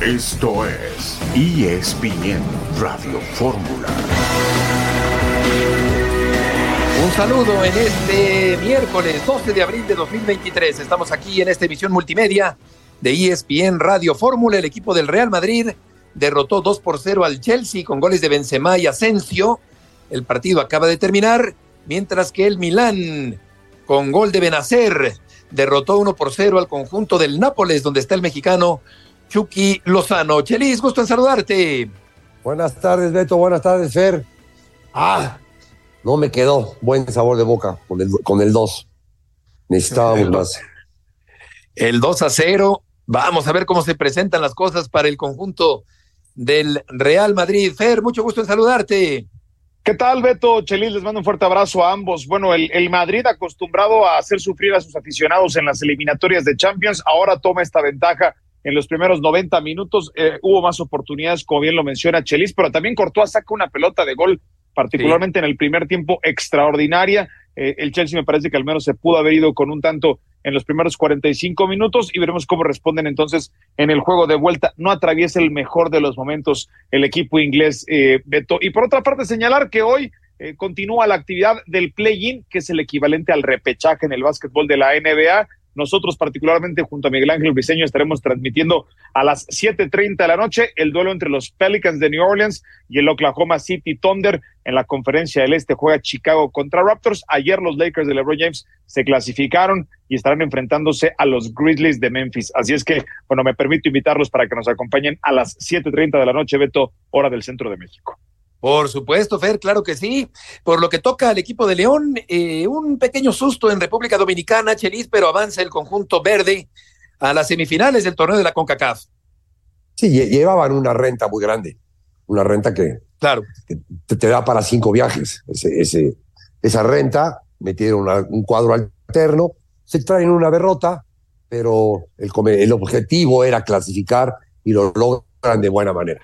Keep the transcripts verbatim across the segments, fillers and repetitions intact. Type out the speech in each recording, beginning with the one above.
Esto es E S P N Radio Fórmula. Un saludo en este miércoles doce de abril de dos mil veintitrés. Estamos aquí en esta emisión multimedia de E S P N Radio Fórmula. El equipo del Real Madrid derrotó dos por cero al Chelsea con goles de Benzema y Asensio. El partido acaba de terminar, mientras que el Milán, con gol de Benacer, derrotó uno por cero al conjunto del Nápoles, donde está el mexicano Chucky Lozano. Chelis, gusto en saludarte. Buenas tardes, Beto. Buenas tardes, Fer. Ah, no me quedó buen sabor de boca con el, con el dos. Necesitábamos más. El dos a cero. Vamos a ver cómo se presentan las cosas para el conjunto del Real Madrid. Fer, mucho gusto en saludarte. ¿Qué tal, Beto? Chelis, les mando un fuerte abrazo a ambos. Bueno, el, el Madrid, acostumbrado a hacer sufrir a sus aficionados en las eliminatorias de Champions, ahora toma esta ventaja en los primeros noventa minutos. Eh, hubo más oportunidades, como bien lo menciona Chelis, pero también Courtois saca una pelota de gol, particularmente sí. En el primer tiempo, extraordinaria. Eh, el Chelsea me parece que al menos se pudo haber ido con un tanto en los primeros cuarenta y cinco minutos y veremos cómo responden entonces en el juego de vuelta. No atraviesa el mejor de los momentos el equipo inglés, eh, Beto. Y por otra parte, señalar que hoy eh, continúa la actividad del play-in, que es el equivalente al repechaje en el básquetbol de la N B A. Nosotros, particularmente junto a Miguel Ángel Briceño, estaremos transmitiendo a las siete treinta de la noche el duelo entre los Pelicans de New Orleans y el Oklahoma City Thunder. En la Conferencia del Este juega Chicago contra Raptors. Ayer los Lakers de LeBron James se clasificaron y estarán enfrentándose a los Grizzlies de Memphis. Así es que, bueno, me permito invitarlos para que nos acompañen a las siete treinta de la noche, Beto, hora del centro de México. Por supuesto, Fer, claro que sí. Por lo que toca al equipo de León, eh, un pequeño susto en República Dominicana, Chelis, pero avanza el conjunto verde a las semifinales del torneo de la CONCACAF. Sí, llevaban una renta muy grande, una renta que, claro. que te, te da para cinco viajes. Ese, ese, esa renta, metieron una, un cuadro alterno, se traen una derrota, pero el, el objetivo era clasificar y lo logran de buena manera.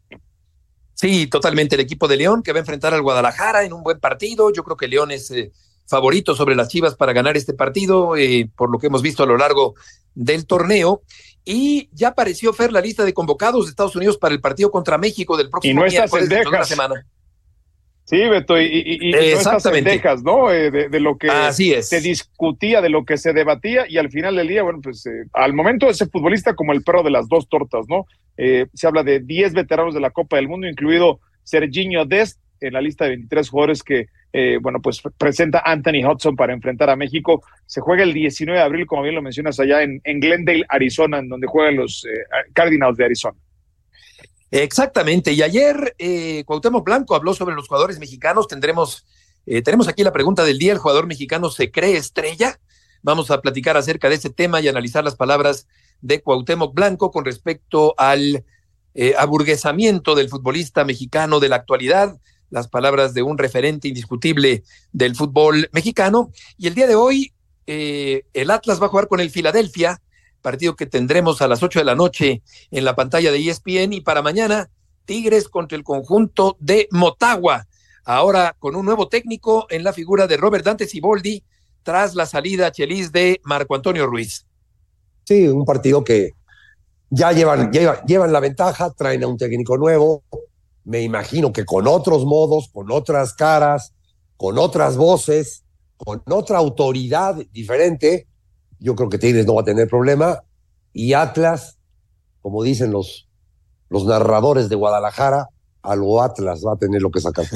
Sí, totalmente. El equipo de León que va a enfrentar al Guadalajara en un buen partido. Yo creo que León es eh, favorito sobre las Chivas para ganar este partido, eh, por lo que hemos visto a lo largo del torneo. Y ya apareció, Fer, la lista de convocados de Estados Unidos para el partido contra México del próximo y no miércoles dentro de la semana. Sí, Beto, y, y, y no estas pendejas, ¿no? Eh, de, de lo que Así es. se discutía, de lo que se debatía, y al final del día, bueno, pues eh, al momento ese futbolista como el perro de las dos tortas, ¿no? Eh, se habla de diez veteranos de la Copa del Mundo, incluido Serginho Dest, en la lista de veintitrés jugadores que, eh, bueno, pues presenta Anthony Hudson para enfrentar a México. Se juega el diecinueve de abril, como bien lo mencionas, allá en, en Glendale, Arizona, en donde juegan los eh, Cardinals de Arizona. Exactamente, y ayer eh, Cuauhtémoc Blanco habló sobre los jugadores mexicanos. Tendremos, eh, tenemos aquí la pregunta del día: ¿el jugador mexicano se cree estrella? Vamos a platicar acerca de ese tema y analizar las palabras de Cuauhtémoc Blanco con respecto al eh, aburguesamiento del futbolista mexicano de la actualidad, las palabras de un referente indiscutible del fútbol mexicano. Y el día de hoy eh, el Atlas va a jugar con el Philadelphia, partido que tendremos a las ocho de la noche en la pantalla de E S P N, y para mañana Tigres contra el conjunto de Motagua, ahora con un nuevo técnico en la figura de Robert Dante Siboldi, tras la salida, Chelis, de Marco Antonio Ruiz. Sí, un partido que ya llevan, llevan, llevan la ventaja, traen a un técnico nuevo, me imagino que con otros modos, con otras caras, con otras voces, con otra autoridad diferente. Yo creo que Tigres no va a tener problema, y Atlas, como dicen los, los narradores de Guadalajara, a lo Atlas va a tener lo que sacar.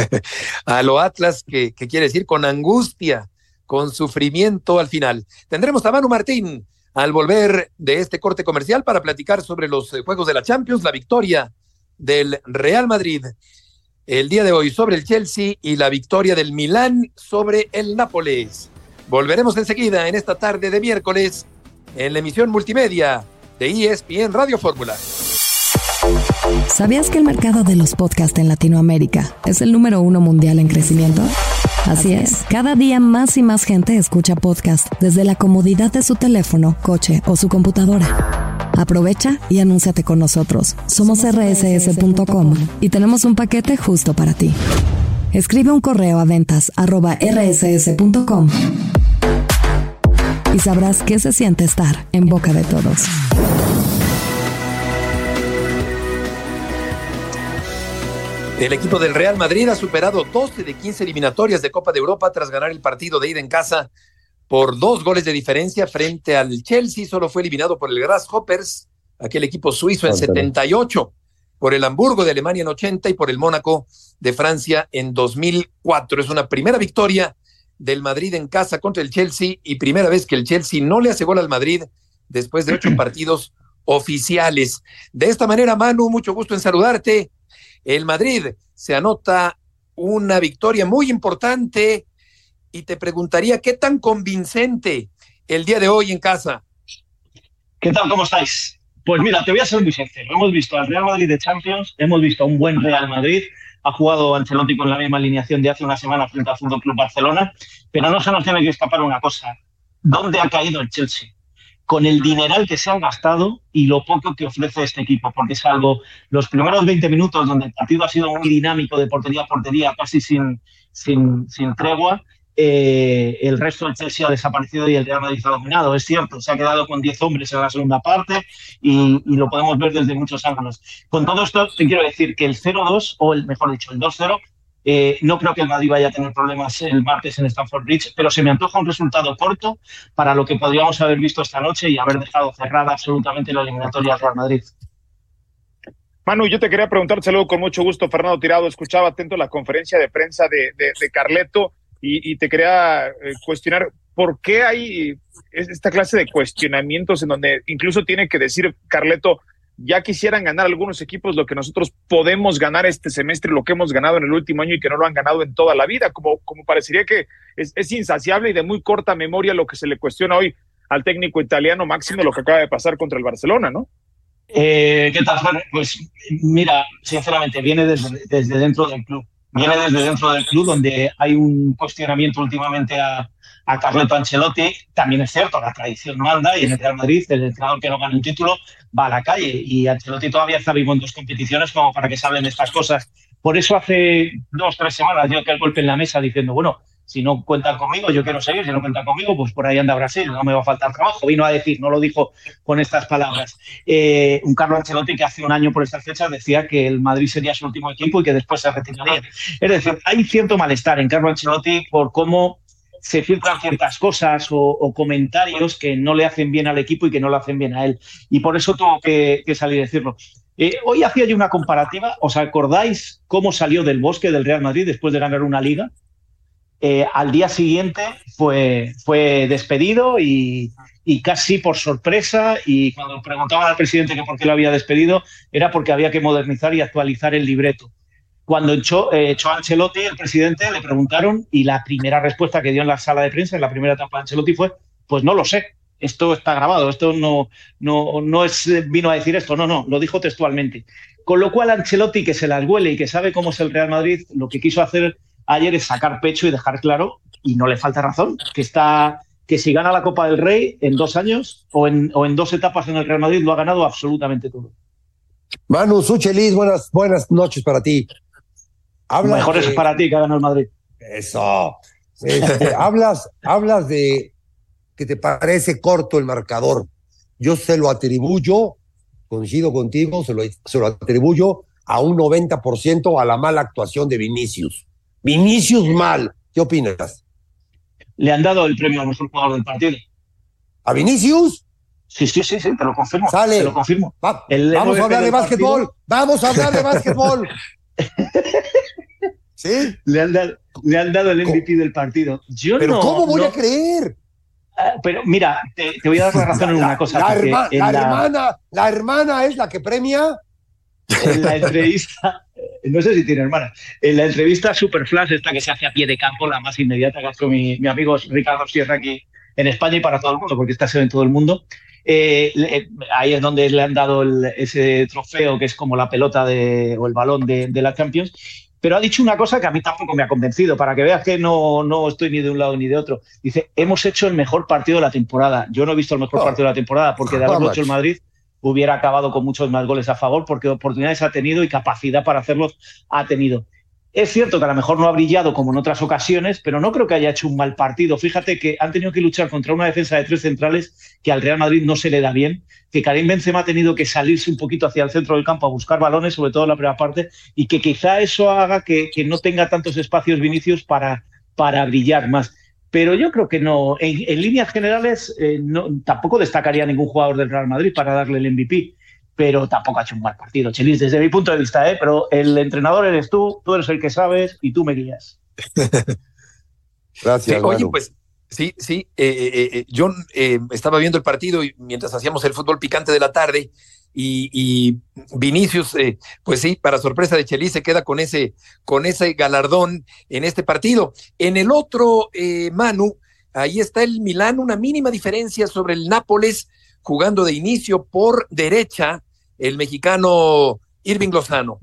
A lo Atlas, que, que quiere decir con angustia, con sufrimiento al final. Tendremos a Manu Martín al volver de este corte comercial para platicar sobre los juegos de la Champions, la victoria del Real Madrid el día de hoy sobre el Chelsea y la victoria del Milán sobre el Nápoles. Volveremos enseguida en esta tarde de miércoles en la emisión multimedia de E S P N Radio Fórmula. ¿Sabías que el mercado de los podcasts en Latinoamérica es el número uno mundial en crecimiento? Así es, cada día más y más gente escucha podcasts desde la comodidad de su teléfono, coche o su computadora. Aprovecha y anúnciate con nosotros. Somos erre ese ese punto com y tenemos un paquete justo para ti. Escribe un correo a ventas arroba erre ese ese punto com y sabrás qué se siente estar en boca de todos. El equipo del Real Madrid ha superado doce de quince eliminatorias de Copa de Europa tras ganar el partido de ida en casa por dos goles de diferencia frente al Chelsea. Solo fue eliminado por el Grasshoppers, aquel equipo suizo, en setenta y ocho, por el Hamburgo de Alemania en ochenta y por el Mónaco de Francia en dos mil cuatro. Es una primera victoria del Madrid en casa contra el Chelsea y primera vez que el Chelsea no le hace gol al Madrid después de ocho partidos oficiales. De esta manera, Manu, mucho gusto en saludarte. El Madrid se anota una victoria muy importante y te preguntaría qué tan convincente el día de hoy en casa. ¿Qué tal? ¿Cómo estáis? Pues mira, te voy a ser muy sincero. Hemos visto al Real Madrid de Champions, hemos visto a un buen Real Madrid. Ha jugado Ancelotti con la misma alineación de hace una semana frente al Fútbol Club Barcelona, pero no se nos tiene que escapar una cosa. ¿Dónde ha caído el Chelsea? Con el dineral que se han gastado y lo poco que ofrece este equipo, porque salvo los primeros veinte minutos donde el partido ha sido muy dinámico de portería a portería, casi sin, sin, sin tregua, eh, el resto del Chelsea ha desaparecido y el Real Madrid ha dominado. Es cierto, se ha quedado con diez hombres en la segunda parte y, y lo podemos ver desde muchos ángulos. Con todo esto te quiero decir que el cero dos, o el mejor dicho, el dos cero, Eh, no creo que el Madrid vaya a tener problemas el martes en Stamford Bridge, pero se me antoja un resultado corto para lo que podríamos haber visto esta noche y haber dejado cerrada absolutamente la eliminatoria al Real Madrid. Manu, yo te quería preguntar, saludo con mucho gusto, Fernando Tirado. Escuchaba atento la conferencia de prensa de, de, de Carleto y, y te quería eh, cuestionar por qué hay esta clase de cuestionamientos en donde incluso tiene que decir Carleto: ya quisieran ganar algunos equipos lo que nosotros podemos ganar este semestre, lo que hemos ganado en el último año y que no lo han ganado en toda la vida, como, como parecería que es, es insaciable y de muy corta memoria lo que se le cuestiona hoy al técnico italiano, máximo lo que acaba de pasar contra el Barcelona, ¿no? Eh, ¿Qué tal, Fer? Pues mira, sinceramente, viene desde, desde dentro del club. Viene desde dentro del club, donde hay un cuestionamiento últimamente a, a Carleto Ancelotti. También es cierto, la tradición manda y en el Real Madrid el entrenador que no gana un título va a la calle y Ancelotti todavía está vivo en dos competiciones como para que se hablen de estas cosas. Por eso hace dos, tres semanas dio aquel golpe en la mesa diciendo, bueno, si no cuentan conmigo, yo quiero seguir, si no cuentan conmigo, pues por ahí anda Brasil, no me va a faltar trabajo. Vino a decir, no lo dijo con estas palabras. Eh, un Carlo Ancelotti que hace un año por estas fechas decía que el Madrid sería su último equipo y que después se retiraría. Es decir, hay cierto malestar en Carlo Ancelotti por cómo se filtran ciertas cosas o, o comentarios que no le hacen bien al equipo y que no le hacen bien a él. Y por eso tuvo que, que salir a decirlo. Eh, hoy hacía yo una comparativa. ¿Os acordáis cómo salió del Bosque del Real Madrid después de ganar una liga? Eh, al día siguiente fue, fue despedido y, y casi por sorpresa, y cuando preguntaban al presidente que por qué lo había despedido era porque había que modernizar y actualizar el libreto. Cuando echó, eh, echó a Ancelotti, el presidente le preguntaron y la primera respuesta que dio en la sala de prensa, en la primera etapa de Ancelotti, fue: pues no lo sé, esto está grabado, esto no, no, no es, vino a decir esto, no, no, lo dijo textualmente. Con lo cual Ancelotti, que se las huele y que sabe cómo es el Real Madrid, lo que quiso hacer ayer es sacar pecho y dejar claro, y no le falta razón, que está que si gana la Copa del Rey en dos años o en, o en dos etapas en el Real Madrid lo ha ganado absolutamente todo. Manu Suchelis, buenas, buenas noches para ti. Hablas Mejor de... es para ti que ha ganado el Madrid. Eso. Este, hablas, hablas de que te parece corto el marcador. Yo se lo atribuyo, coincido contigo, se lo, se lo atribuyo a un noventa por ciento a la mala actuación de Vinicius. Vinicius mal. ¿Qué opinas? Le han dado el premio al mejor jugador del partido. ¿A Vinicius? Sí, sí, sí, sí, te lo confirmo. Sale. Te lo confirmo. Va, vamos a hablar de básquetbol. Partido. Vamos a hablar de básquetbol. ¿Sí? Le han dado, le han dado el M V P del partido. Yo ¿Pero no, cómo voy no, a creer? Uh, pero mira, te, te voy a dar la razón en una cosa. La, herma, en la, la, hermana, la hermana es la que premia. En la entrevista, no sé si tiene hermana, en la entrevista Superflash, esta que se hace a pie de campo, la más inmediata que ha hecho mi, mi amigo Ricardo Sierra aquí en España y para todo el mundo, porque esta se ve en todo el mundo. Eh, le, ahí es donde le han dado el, ese trofeo que es como la pelota de, o el balón de, de la Champions. Pero ha dicho una cosa que a mí tampoco me ha convencido, para que veas que no, no estoy ni de un lado ni de otro. Dice, hemos hecho el mejor partido de la temporada. Yo no he visto el mejor oh. partido de la temporada, porque de haberlo oh, hecho el Madrid hubiera acabado con muchos más goles a favor, porque oportunidades ha tenido y capacidad para hacerlos ha tenido. Es cierto que a lo mejor no ha brillado como en otras ocasiones, pero no creo que haya hecho un mal partido. Fíjate que han tenido que luchar contra una defensa de tres centrales que al Real Madrid no se le da bien, que Karim Benzema ha tenido que salirse un poquito hacia el centro del campo a buscar balones, sobre todo en la primera parte, y que quizá eso haga que, que no tenga tantos espacios Vinicius para, para brillar más. Pero yo creo que no, en, en líneas generales eh, no, tampoco destacaría ningún jugador del Real Madrid para darle el M V P. Pero tampoco ha hecho un mal partido, Chelis, desde mi punto de vista, ¿eh? Pero el entrenador eres tú, tú eres el que sabes y tú me guías. Gracias, sí, oye, Manu. pues sí, sí, eh, eh, eh, yo eh, estaba viendo el partido y mientras hacíamos el fútbol picante de la tarde y, y Vinicius, eh, pues sí, para sorpresa de Chelis, se queda con ese, con ese galardón en este partido. En el otro, eh, Manu, ahí está el Milán, una mínima diferencia sobre el Nápoles, jugando de inicio por derecha el mexicano Irving Lozano.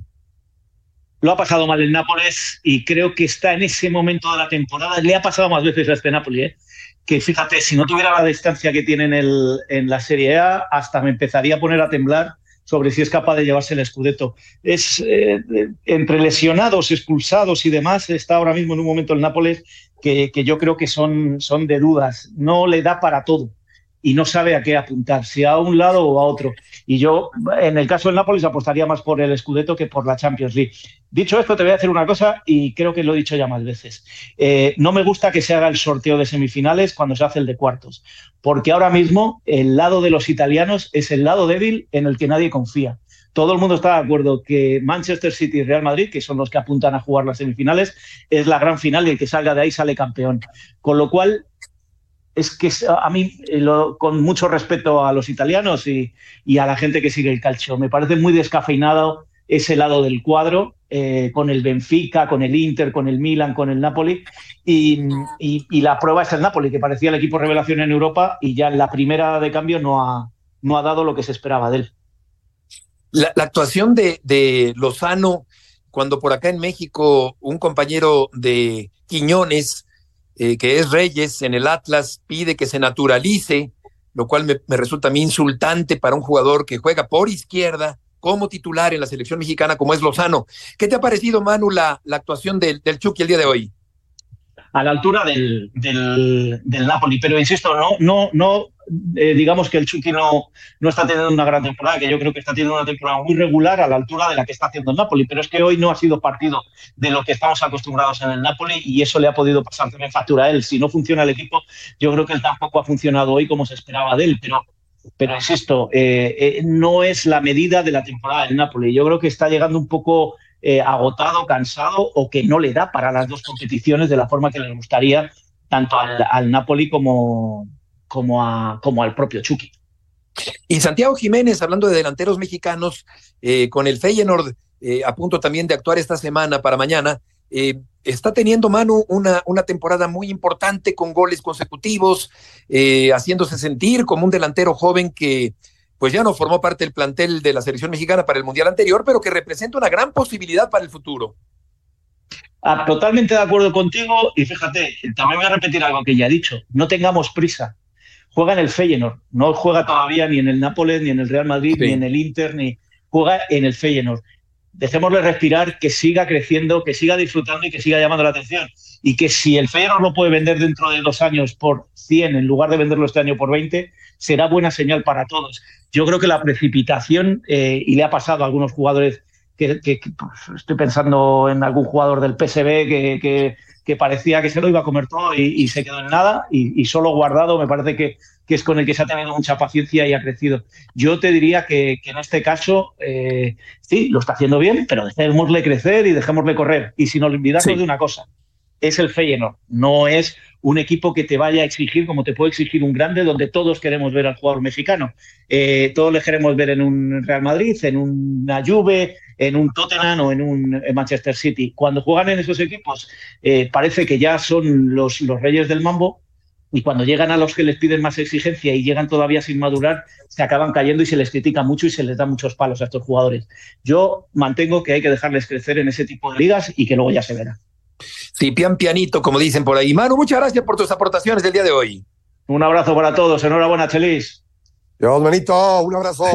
Lo ha pasado mal el Nápoles y creo que está en ese momento de la temporada. Le ha pasado más veces a este Nápoles, ¿eh? Que fíjate, si no tuviera la distancia que tiene en, el, en la Serie A, hasta me empezaría a poner a temblar sobre si es capaz de llevarse el Scudetto. Es eh, entre lesionados, expulsados y demás, está ahora mismo en un momento el Nápoles que, que yo creo que son, son de dudas. No le da para todo y no sabe a qué apuntar, si a un lado o a otro. Y yo, en el caso del Nápoles, apostaría más por el Scudetto que por la Champions League. Dicho esto, te voy a decir una cosa, y creo que lo he dicho ya más veces. Eh, no me gusta que se haga el sorteo de semifinales cuando se hace el de cuartos, porque ahora mismo el lado de los italianos es el lado débil en el que nadie confía. Todo el mundo está de acuerdo que Manchester City y Real Madrid, que son los que apuntan a jugar las semifinales, es la gran final y el que salga de ahí sale campeón. Con lo cual, es que a mí, lo, con mucho respeto a los italianos y, y a la gente que sigue el calcio, me parece muy descafeinado ese lado del cuadro, eh, con el Benfica, con el Inter, con el Milan, con el Napoli, y, y, y la prueba es el Napoli, que parecía el equipo revelación en Europa y ya en la primera de cambio no ha, no ha dado lo que se esperaba de él. La, la actuación de, de Lozano, cuando por acá en México un compañero de Quiñones, Eh, que es Reyes en el Atlas, pide que se naturalice, lo cual me, me resulta a mí insultante para un jugador que juega por izquierda como titular en la selección mexicana como es Lozano. ¿Qué te ha parecido, Manu, la, la actuación del, del Chucky el día de hoy? A la altura del, del, del Napoli, pero insisto, no, no, no eh, digamos que el Chucky no, no está teniendo una gran temporada, que yo creo que está teniendo una temporada muy regular a la altura de la que está haciendo el Napoli, pero es que hoy no ha sido partido de lo que estamos acostumbrados en el Napoli y eso le ha podido pasar también factura a él. Si no funciona el equipo, yo creo que él tampoco ha funcionado hoy como se esperaba de él, pero, pero insisto, eh, eh, no es la medida de la temporada del Napoli. Yo creo que está llegando un poco Eh, agotado, cansado o que no le da para las dos competiciones de la forma que le gustaría tanto al, al Napoli como, como, a, como al propio Chucky. Y Santiago Jiménez, hablando de delanteros mexicanos, eh, con el Feyenoord eh, a punto también de actuar esta semana para mañana, eh, está teniendo, Manu, una, una temporada muy importante con goles consecutivos, eh, haciéndose sentir como un delantero joven que pues ya no formó parte del plantel de la selección mexicana para el Mundial anterior, pero que representa una gran posibilidad para el futuro. Ah, totalmente de acuerdo contigo y fíjate, también voy a repetir algo que ya he dicho, no tengamos prisa. Juega en el Feyenoord, no juega todavía ni en el Nápoles, ni en el Real Madrid, sí. ni en el Inter, ni juega en el Feyenoord. Dejémosle respirar, que siga creciendo, que siga disfrutando y que siga llamando la atención. Y que si el Feyenoord lo puede vender dentro de dos años por cien en lugar de venderlo este año por veinte, será buena señal para todos. Yo creo que la precipitación, eh, y le ha pasado a algunos jugadores, que, que, que pues, estoy pensando en algún jugador del P S V que, que, que parecía que se lo iba a comer todo y, y se quedó en nada, y, y solo Guardado me parece que, que es con el que se ha tenido mucha paciencia y ha crecido. Yo te diría que, que en este caso, eh, sí, lo está haciendo bien, pero dejémosle crecer y dejémosle correr. Y sin olvidarnos sí. de una cosa, es el Feyenoord, no es un equipo que te vaya a exigir como te puede exigir un grande, donde todos queremos ver al jugador mexicano. Eh, todos le queremos ver en un Real Madrid, en una Juve, en un Tottenham o en un en Manchester City. Cuando juegan en esos equipos, eh, parece que ya son los, los reyes del mambo, y cuando llegan a los que les piden más exigencia y llegan todavía sin madurar, se acaban cayendo y se les critica mucho y se les da muchos palos a estos jugadores. Yo mantengo que hay que dejarles crecer en ese tipo de ligas y que luego ya se verá. Sí, pian pianito, como dicen por ahí. Manu, muchas gracias por tus aportaciones del día de hoy. Un abrazo para todos. Enhorabuena, Chelis. Dios, manito, un abrazo.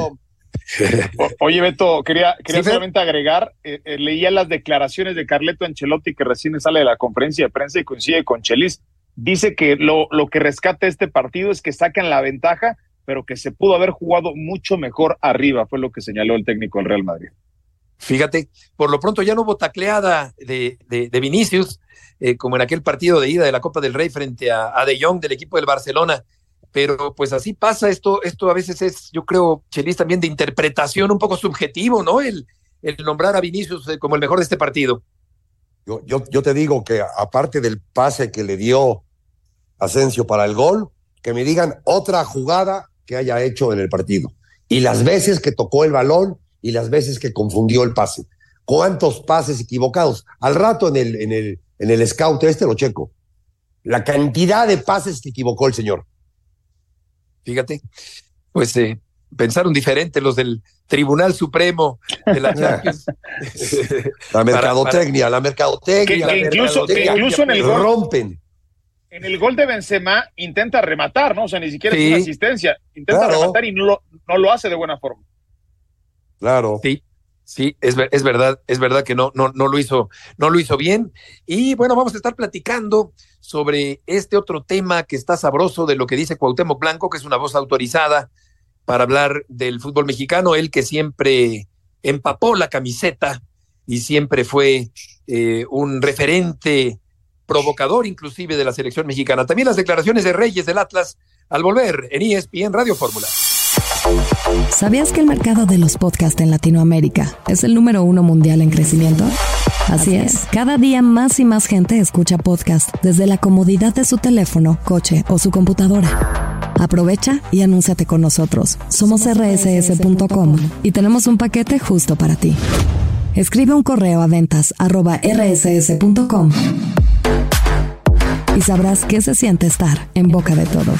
O, oye, Beto, quería, quería ¿Sí, solamente agregar, eh, eh, leía las declaraciones de Carleto Ancelotti, que recién sale de la conferencia de prensa y coincide con Chelis. Dice que lo, lo que rescata este partido es que sacan la ventaja, pero que se pudo haber jugado mucho mejor arriba, fue lo que señaló el técnico del Real Madrid. Fíjate, por lo pronto ya no hubo tacleada de, de, de Vinicius, eh, como en aquel partido de ida de la Copa del Rey frente a, a De Jong del equipo del Barcelona, pero pues así pasa, esto, esto a veces es, yo creo, Chelis, también de interpretación un poco subjetivo, ¿no? El, el nombrar a Vinicius como el mejor de este partido. Yo, yo, yo te digo que aparte del pase que le dio Asensio para el gol, que me digan otra jugada que haya hecho en el partido. Y las veces que tocó el balón y las veces que confundió el pase. ¿Cuántos pases equivocados? Al rato en el, en el, en el scout este lo checo. La cantidad de pases que equivocó el señor. Fíjate, pues eh, pensaron diferente los del Tribunal Supremo de la Champions. La mercadotecnia, para, para... la mercadotecnia. Que, que la incluso, mercadotecnia, que incluso en el gol rompen. En el gol de Benzema intenta rematar, ¿no? O sea, ni siquiera sí. es una asistencia. Intenta claro. rematar y no lo, no lo hace de buena forma. Claro. Sí, sí, es, es verdad, es verdad que no, no, no lo hizo, no lo hizo bien. Y bueno, vamos a estar platicando sobre este otro tema que está sabroso de lo que dice Cuauhtémoc Blanco, que es una voz autorizada para hablar del fútbol mexicano, él que siempre empapó la camiseta y siempre fue eh, un referente provocador inclusive de la selección mexicana. También las declaraciones de Reyes del Atlas al volver en E S P N Radio Fórmula. ¿Sabías que el mercado de los podcasts en Latinoamérica es el número uno mundial en crecimiento? Así es, cada día más y más gente escucha podcast desde la comodidad de su teléfono, coche o su computadora. Aprovecha y anúnciate con nosotros. Somos erre ese ese punto com y tenemos un paquete justo para ti. Escribe un correo a ventas arroba erre ese ese punto com y sabrás qué se siente estar en boca de todos.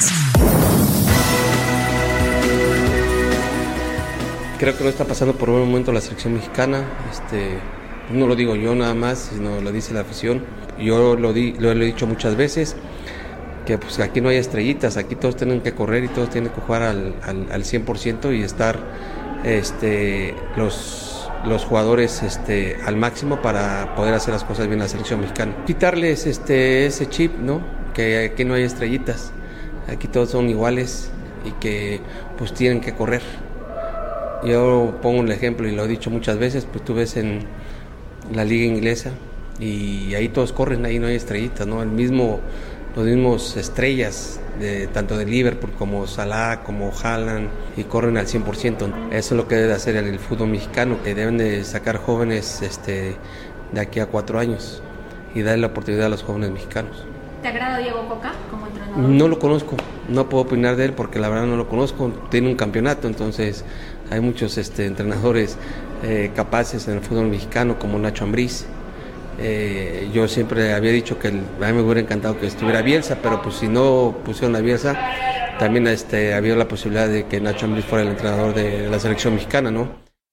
Creo que no está pasando por un momento la selección mexicana. Este, no lo digo yo nada más, sino lo dice la afición. Yo lo, di, lo he dicho muchas veces, que pues aquí no hay estrellitas, aquí todos tienen que correr y todos tienen que jugar al, al, al cien por ciento y estar este, los, los jugadores este, al máximo para poder hacer las cosas bien en la selección mexicana. Quitarles este, ese chip, ¿no? Que aquí no hay estrellitas, aquí todos son iguales y que pues tienen que correr. Yo pongo un ejemplo y lo he dicho muchas veces, pues tú ves en la liga inglesa y ahí todos corren, ahí no hay estrellitas, ¿no? El mismo, los mismos estrellas, de, tanto de Liverpool como Salah, como Haaland, y corren al cien por ciento. Eso es lo que debe hacer el, el fútbol mexicano, que deben de sacar jóvenes este, de aquí a cuatro años y darle la oportunidad a los jóvenes mexicanos. ¿Te agrada Diego Coca como entrenador? No lo conozco, no puedo opinar de él porque la verdad no lo conozco, tiene un campeonato, entonces hay muchos este, entrenadores eh, capaces en el fútbol mexicano como Nacho Ambriz. Eh, yo siempre había dicho que el, a mí me hubiera encantado que estuviera Bielsa, pero pues si no pusieron a Bielsa, también este, había la posibilidad de que Nacho Ambriz fuera el entrenador de, de la selección mexicana, ¿no?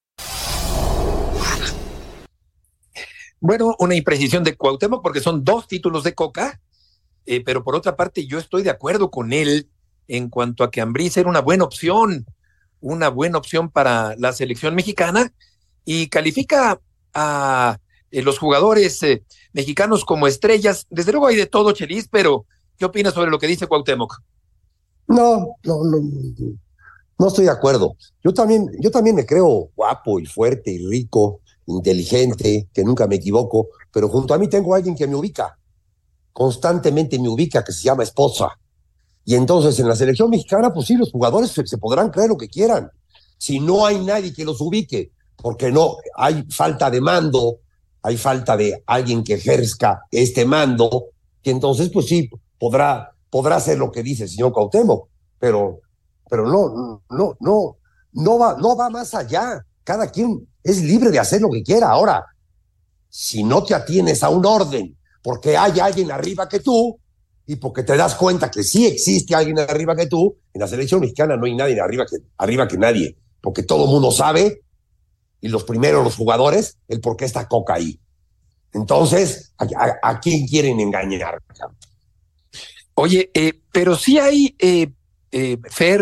Bueno, una imprecisión de Cuauhtémoc porque son dos títulos de Coca. Eh, pero por otra parte yo estoy de acuerdo con él en cuanto a que Ambriz era una buena opción, una buena opción para la selección mexicana y califica a eh, los jugadores eh, mexicanos como estrellas. Desde luego hay de todo, Chelis, pero ¿qué opinas sobre lo que dice Cuauhtémoc? No, no, no, no estoy de acuerdo. Yo también, yo también me creo guapo y fuerte y rico, inteligente, que nunca me equivoco, pero junto a mí tengo a alguien que me ubica. Constantemente me ubica, que se llama esposa. Y entonces en la selección mexicana, pues sí, los jugadores se, se podrán creer lo que quieran. Si no hay nadie que los ubique, porque no hay falta de mando, hay falta de alguien que ejerzca este mando, que entonces pues sí, podrá, podrá hacer lo que dice el señor Cuauhtémoc, pero, pero no, no, no, no va, no va más allá. Cada quien es libre de hacer lo que quiera. Ahora, si no te atienes a un orden, porque hay alguien arriba que tú, y porque te das cuenta que sí existe alguien arriba que tú, en la selección mexicana no hay nadie arriba que, arriba que nadie, porque todo el mundo sabe, y los primeros, los jugadores, el por qué está Coca ahí. Entonces, ¿a, a, a quién quieren engañar? Oye, eh, pero sí hay, eh, eh, Fer,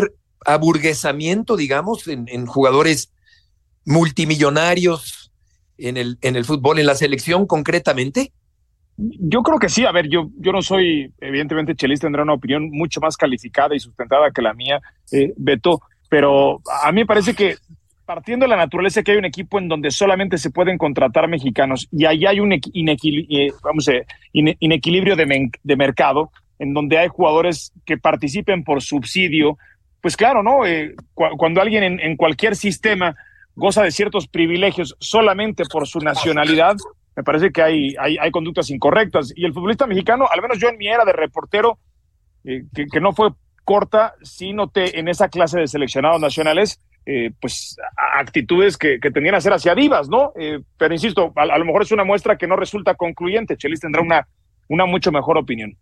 aburguesamiento, digamos, en, en jugadores multimillonarios en el, en el fútbol, en la selección concretamente? Yo creo que sí. A ver, yo, yo no soy, evidentemente, Chelis tendrá una opinión mucho más calificada y sustentada que la mía, eh, Beto, pero a mí me parece que partiendo de la naturaleza que hay un equipo en donde solamente se pueden contratar mexicanos y ahí hay un inequil- eh, vamos a, ine- inequilibrio de, men- de mercado, en donde hay jugadores que participen por subsidio, pues claro, ¿no? Eh, cu- cuando alguien en, en cualquier sistema goza de ciertos privilegios solamente por su nacionalidad, me parece que hay, hay, hay conductas incorrectas. Y el futbolista mexicano, al menos yo en mi era de reportero, eh, que, que no fue corta, sí noté en esa clase de seleccionados nacionales, eh, pues a- actitudes que, que tendían a ser hacia divas, ¿no? Eh, pero insisto, a, a lo mejor es una muestra que no resulta concluyente. Chelis tendrá una, una mucho mejor opinión.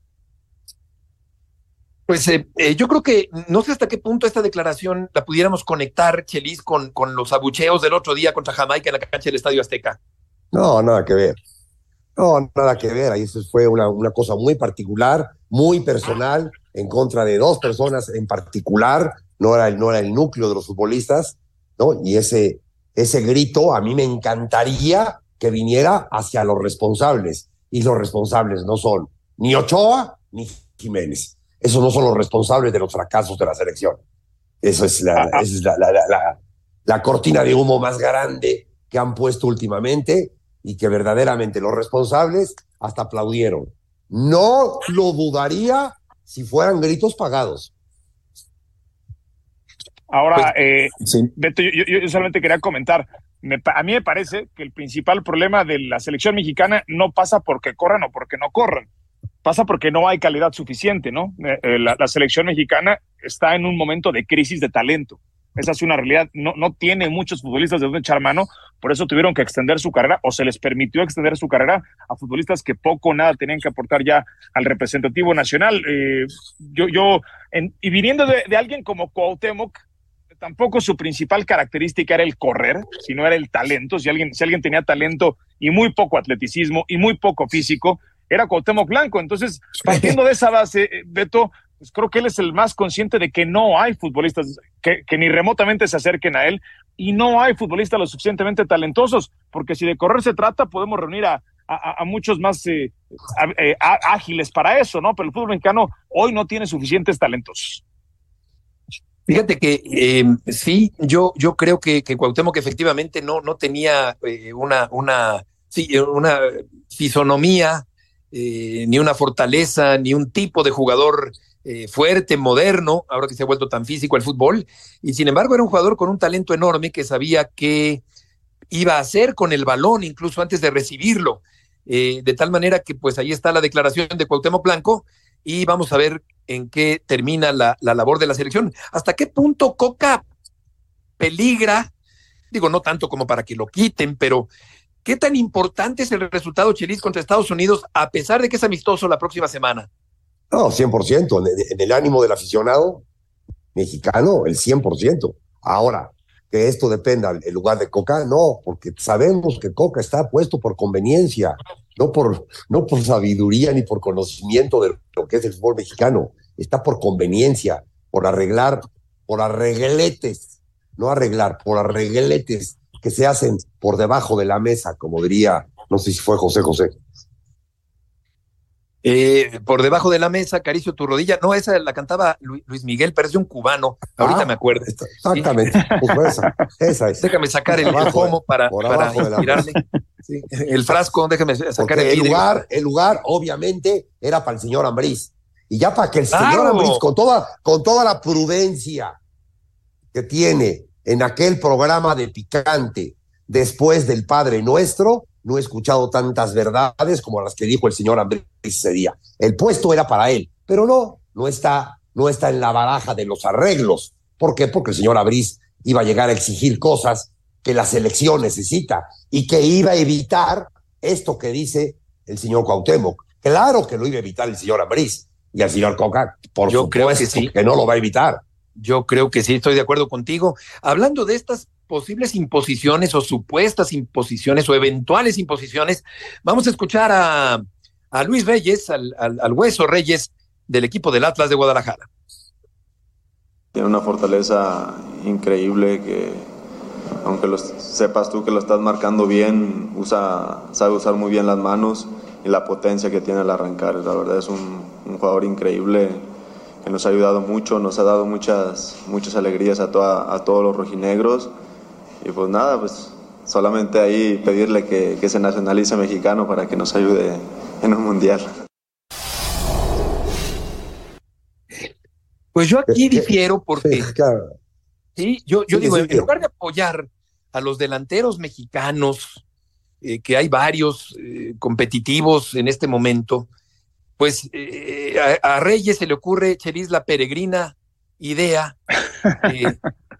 Pues eh, eh, yo creo que no sé hasta qué punto esta declaración la pudiéramos conectar, Chelis, con, con los abucheos del otro día contra Jamaica en la cancha del Estadio Azteca. No, nada que ver. No, nada que ver. Ahí eso fue una, una cosa muy particular, muy personal, en contra de dos personas en particular. No era el, no era el núcleo de los futbolistas, ¿no? Y ese, ese grito a mí me encantaría que viniera hacia los responsables. Y los responsables no son ni Ochoa ni Jiménez. Esos no son los responsables de los fracasos de la selección. Eso es la, esa es la, la, la, la, la cortina de humo más grande que han puesto últimamente y que verdaderamente los responsables hasta aplaudieron. No lo dudaría si fueran gritos pagados. Ahora, eh, Sí. Beto, yo, yo- yo solamente quería comentar, me pa- a mí me parece que el principal problema de la selección mexicana no pasa porque corran o porque no corran, pasa porque no hay calidad suficiente, ¿no? Eh, eh, la, la selección mexicana está en un momento de crisis de talento. Esa es una realidad. No, no tiene muchos futbolistas de donde echar mano, por eso tuvieron que extender su carrera o se les permitió extender su carrera a futbolistas que poco o nada tenían que aportar ya al representativo nacional. Eh, yo, yo en, y viniendo de, de alguien como Cuauhtémoc, tampoco su principal característica era el correr, sino era el talento. Si alguien, si alguien tenía talento y muy poco atleticismo y muy poco físico, era Cuauhtémoc Blanco. Entonces, partiendo de esa base, eh, Beto, pues creo que él es el más consciente de que no hay futbolistas que, que ni remotamente se acerquen a él y no hay futbolistas lo suficientemente talentosos, porque si de correr se trata, podemos reunir a, a, a muchos más eh, a, eh, a, ágiles para eso, ¿no? Pero el fútbol mexicano hoy no tiene suficientes talentos. Fíjate que eh, sí, yo, yo creo que, que Cuauhtémoc efectivamente no, no tenía eh, una, una, sí, una fisonomía, eh, ni una fortaleza, ni un tipo de jugador eh, fuerte, moderno, ahora que se ha vuelto tan físico el fútbol, y sin embargo era un jugador con un talento enorme que sabía qué iba a hacer con el balón, incluso antes de recibirlo, eh, de tal manera que pues ahí está la declaración de Cuauhtémoc Blanco, y vamos a ver en qué termina la, la labor de la selección. ¿Hasta qué punto Coca peligra? Digo, no tanto como para que lo quiten, pero ¿qué tan importante es el resultado, Chelis, contra Estados Unidos, a pesar de que es amistoso la próxima semana? No, cien por ciento. En, en el ánimo del aficionado mexicano, el cien por ciento. Ahora, que esto dependa del lugar de Coca, no, porque sabemos que Coca está puesto por conveniencia, no por, no por sabiduría ni por conocimiento de lo que es el fútbol mexicano. Está por conveniencia, por arreglar, por arregletes, no arreglar, por arregletes que se hacen por debajo de la mesa, como diría, no sé si fue José José. Eh, por debajo de la mesa, acaricio tu rodilla. No, esa la cantaba Luis Miguel, pero es de un cubano. Ahorita Ah, me acuerdo. Exactamente, ¿sí? Pues esa, esa es. Déjame sacar el, el pomo para, para inspirarle. Sí. El frasco, déjame sacar Porque el el vidrio. lugar, el lugar, obviamente, era para el señor Ambriz. Y ya para que el ¡Claro! señor Ambriz, con toda, con toda la prudencia que tiene en aquel programa de Picante, después del Padre Nuestro, no he escuchado tantas verdades como las que dijo el señor Ambriz ese día. El puesto era para él, pero no, no está, no está en la baraja de los arreglos. ¿Por qué? Porque el señor Ambriz iba a llegar a exigir cosas que la selección necesita y que iba a evitar esto que dice el señor Cuauhtémoc. Claro que lo iba a evitar el señor Ambriz y el señor Coca, por Yo supuesto creo que sí. que no lo va a evitar. Yo creo que sí, estoy de acuerdo contigo. Hablando de estas posibles imposiciones o supuestas imposiciones o eventuales imposiciones, vamos a escuchar a, a Luis Reyes, al, al, al Hueso Reyes del equipo del Atlas de Guadalajara. Tiene una fortaleza increíble que, aunque lo sepas tú que lo estás marcando bien, usa, sabe usar muy bien las manos y la potencia que tiene al arrancar. La verdad es un, un jugador increíble que nos ha ayudado mucho, nos ha dado muchas, muchas alegrías a, toda, a todos los rojinegros. Y pues nada, pues solamente ahí pedirle que, que se nacionalice mexicano para que nos ayude en un mundial. Pues yo aquí difiero porque, Sí, claro. sí, yo, yo Sí, digo, sí, en sí. lugar de apoyar a los delanteros mexicanos, eh, que hay varios eh, competitivos en este momento, pues eh, a, a Reyes se le ocurre, Chelis, la peregrina idea eh,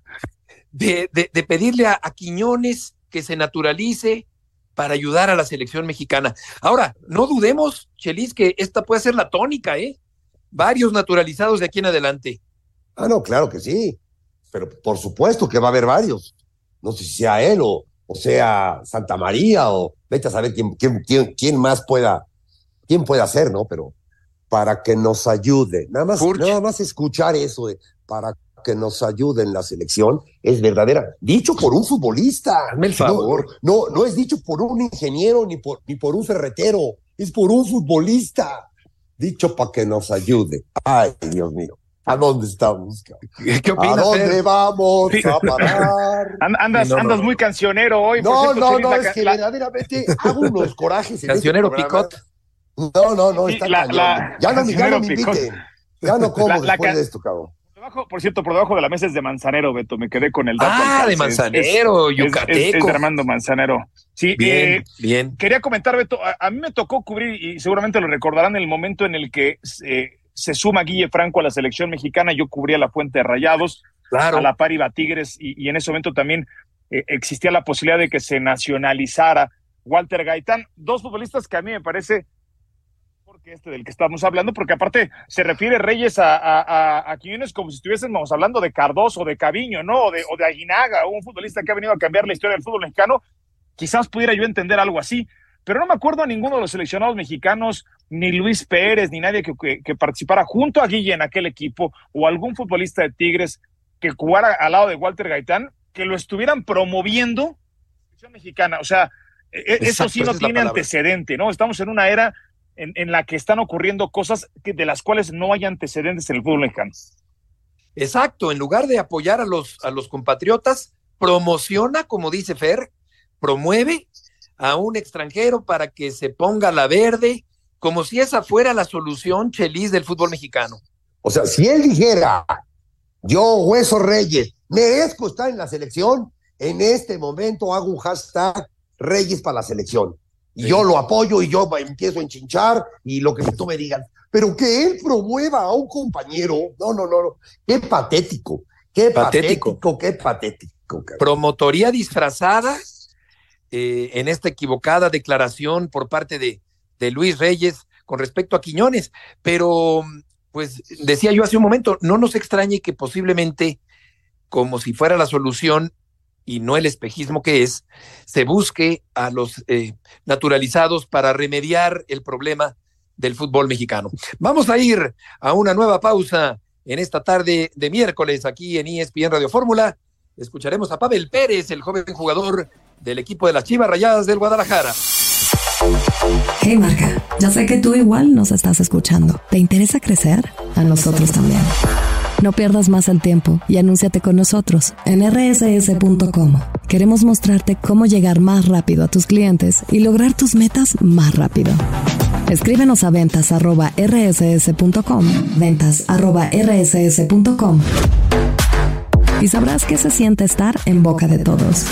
de, de, de pedirle a, a Quiñones que se naturalice para ayudar a la selección mexicana. Ahora, no dudemos, Chelis, que esta puede ser la tónica, ¿eh? Varios naturalizados de aquí en adelante. Ah, no, claro que sí. Pero por supuesto que va a haber varios. No sé si sea él o, o sea Santa María o vete a saber quién, quién, quién, quién más pueda, quién pueda ser, ¿no? Pero para que nos ayude. Nada más, Furch. nada más escuchar eso de para que nos ayude en la selección es verdadera. Dicho por un futbolista. Hazme el favor. No, no, no es dicho por un ingeniero ni por, ni por un ferretero. Es por un futbolista. Dicho para que nos ayude. Ay, Dios mío. ¿A dónde estamos? ¿Qué opinas, ¿A dónde Fer? vamos Sí. a parar? And- Andas, Sí, no, no, andas no. muy cancionero hoy. por No, cierto, no, Chelis, no, la es ca- que la- verdaderamente hago unos corajes en Cancionero este programa. Picot. No, no, no, Sí, está la- cañón. la- ya, no, me- ya no Cancionero me Picot. inviten. Ya no como La- la después ca- de esto, cabrón. Por debajo- por cierto, por debajo de la mesa es de Manzanero, Beto. Me quedé con el dato. Ah, al de calce. Es- Manzanero, es, es- yucateco. es- es de Armando Manzanero. Sí, Bien, eh, bien. quería comentar, Beto, a, a mí me tocó cubrir, y seguramente lo recordarán, el momento en el que eh, se suma Guille Franco a la selección mexicana. Yo cubría la Fuente de Rayados, Claro. a la par iba Tigres, y, y en ese momento también eh, existía la posibilidad de que se nacionalizara Walter Gaitán. Dos futbolistas que a mí me parece porque este del que estamos hablando, porque aparte se refiere Reyes a, a, a, a Quiñones como si estuviésemos hablando de Cardoso, de Caviño, ¿no? O de, o de Aguinaga, un futbolista que ha venido a cambiar la historia del fútbol mexicano. Quizás pudiera yo entender algo así, pero no me acuerdo a ninguno de los seleccionados mexicanos, ni Luis Pérez, ni nadie que, que, que participara junto a Guille en aquel equipo, o algún futbolista de Tigres que jugara al lado de Walter Gaitán, que lo estuvieran promoviendo la selección mexicana. O sea, Exacto, eso sí no tiene antecedente, ¿no? Estamos en una era en, en la que están ocurriendo cosas que, de las cuales no hay antecedentes en el fútbol mexicano. Exacto, en lugar de apoyar a los, a los compatriotas, promociona, como dice Fer, promueve a un extranjero para que se ponga la verde, como si esa fuera la solución, Chelis, del fútbol mexicano. O sea, si él dijera, yo, Hueso Reyes, merezco estar en la selección, en este momento hago un hashtag Reyes para la selección. Y sí. Yo lo apoyo y yo empiezo a enchinchar y lo que tú me digas. Pero que él promueva a un compañero, no, no, no, no. Qué patético, qué patético, patético qué patético. Cabrón. Promotoría disfrazada eh, en esta equivocada declaración por parte de, de Luis Reyes con respecto a Quiñones. Pero, pues, decía yo hace un momento, no nos extrañe que posiblemente, como si fuera la solución, y no el espejismo que es, se busque a los eh, naturalizados para remediar el problema del fútbol mexicano. Vamos a ir a una nueva pausa en esta tarde de miércoles aquí en E S P N Radio Fórmula. Escucharemos a Pavel Pérez, el joven jugador del equipo de las Chivas Rayadas del Guadalajara. Hey marca, ya sé que tú igual nos estás escuchando. ¿Te interesa crecer? A nosotros también. No pierdas más el tiempo y anúnciate con nosotros en erre ese ese punto com. Queremos mostrarte cómo llegar más rápido a tus clientes y lograr tus metas más rápido. Escríbenos a ventas arroba erre ese ese punto com, ventas arroba erre ese ese punto com, y sabrás qué se siente estar en boca de todos.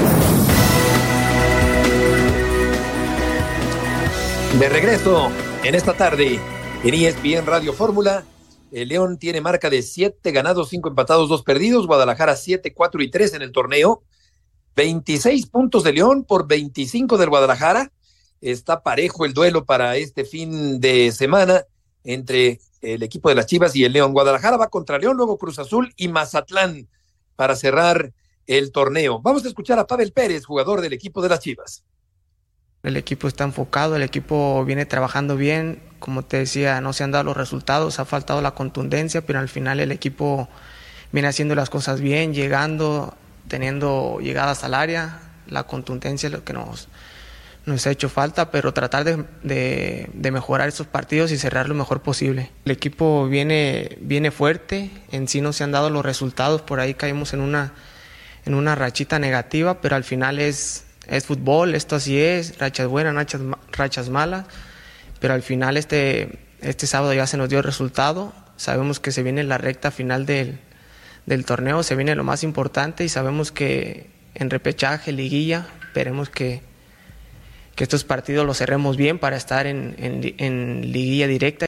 De regreso en esta tarde en E S P N Radio Fórmula. El León tiene marca de siete ganados, cinco empatados, dos perdidos. Guadalajara siete, cuatro y tres en el torneo. veintiséis puntos de León por veinticinco del Guadalajara. Está parejo el duelo para este fin de semana entre el equipo de las Chivas y el León. Guadalajara va contra León, luego Cruz Azul y Mazatlán para cerrar el torneo. Vamos a escuchar a Pavel Pérez, jugador del equipo de las Chivas. El equipo está enfocado, el equipo viene trabajando bien, como te decía, no se han dado los resultados, ha faltado la contundencia, pero al final el equipo viene haciendo las cosas bien, llegando, teniendo llegadas al área. La contundencia es lo que nos, nos ha hecho falta, pero tratar de, de, de mejorar esos partidos y cerrar lo mejor posible. El equipo viene, viene fuerte, en sí no se han dado los resultados, por ahí caímos en una, en una rachita negativa, pero al final es, es fútbol, esto así es, rachas buenas, rachas, rachas malas, pero al final este, este sábado ya se nos dio el resultado. Sabemos que se viene la recta final del, del torneo, se viene lo más importante y sabemos que en repechaje, liguilla, esperemos que, que estos partidos los cerremos bien para estar en, en, en liguilla directa.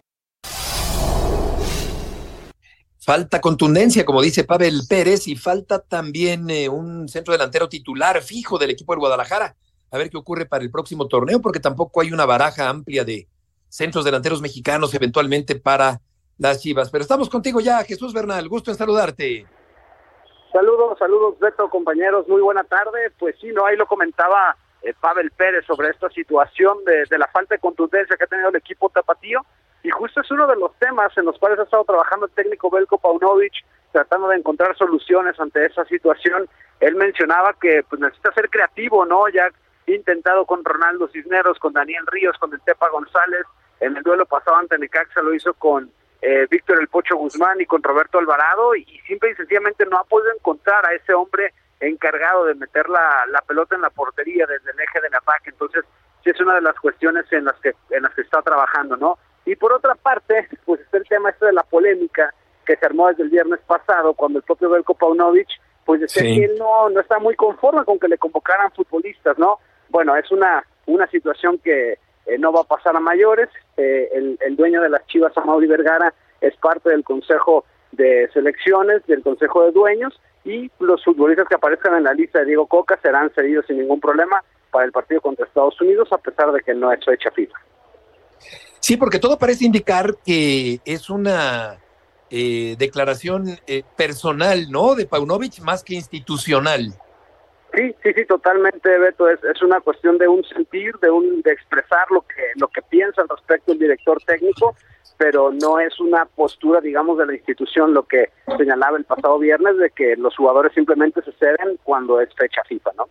Falta contundencia, como dice Pavel Pérez, y falta también eh, un centro delantero titular fijo del equipo del Guadalajara. A ver qué ocurre para el próximo torneo, porque tampoco hay una baraja amplia de centros delanteros mexicanos eventualmente para las Chivas. Pero estamos contigo ya, Jesús Bernal, gusto en saludarte. Saludos, saludos Beto, compañeros, muy buena tarde. Pues sí, no, ahí lo comentaba eh, Pavel Pérez sobre esta situación de, de la falta de contundencia que ha tenido el equipo tapatío, y justo es uno de los temas en los cuales ha estado trabajando el técnico Veljko Paunovic, tratando de encontrar soluciones ante esa situación. Él mencionaba que pues necesita ser creativo, ¿no? Ya ha intentado con Ronaldo Cisneros, con Daniel Ríos, con el Tepa González, en el duelo pasado ante Necaxa lo hizo con Eh, Víctor El Pocho Guzmán y con Roberto Alvarado, y, y simple y sencillamente no ha podido encontrar a ese hombre encargado de meter la, la pelota en la portería desde el eje del ataque. Entonces sí es una de las cuestiones en las que en las que está trabajando, ¿no? Y por otra parte, pues está el tema este de la polémica que se armó desde el viernes pasado, cuando el propio Veljko Paunovic pues decía sí. que él no, no está muy conforme con que le convocaran futbolistas, ¿no? Bueno, es una, una situación que Eh, no va a pasar a mayores. Eh, el, el dueño de las Chivas, Amaury Vergara, es parte del Consejo de Selecciones, del Consejo de Dueños, y los futbolistas que aparezcan en la lista de Diego Coca serán cedidos sin ningún problema para el partido contra Estados Unidos, a pesar de que no es fecha FIFA. Sí, porque todo parece indicar que es una eh, declaración eh, personal, ¿no?, de Paunovic, más que institucional. Sí, sí, sí, totalmente, Beto. Es, es una cuestión de un sentir, de un de expresar lo que lo que piensa al respecto el director técnico, pero no es una postura, digamos, de la institución, lo que señalaba el pasado viernes, de que los jugadores simplemente se ceden cuando es fecha FIFA, ¿no?